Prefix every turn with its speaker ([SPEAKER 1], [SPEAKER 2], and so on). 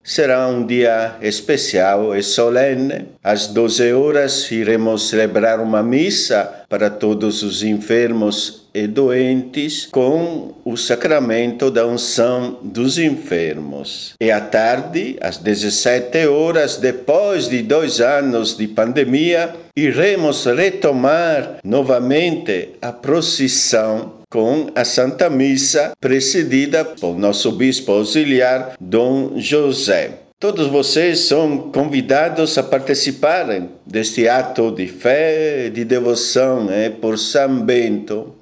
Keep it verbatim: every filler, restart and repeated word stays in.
[SPEAKER 1] será um dia especial e solene. Às doze horas iremos celebrar uma missa para todos os enfermos e doentes com o sacramento da unção dos enfermos. E à tarde, às dezessete horas, depois de dois anos de pandemia, iremos retomar novamente a procissão com a Santa Missa, presidida por nosso bispo auxiliar, Dom José. Todos vocês são convidados a participarem deste ato de fé e de devoção é, por São Bento.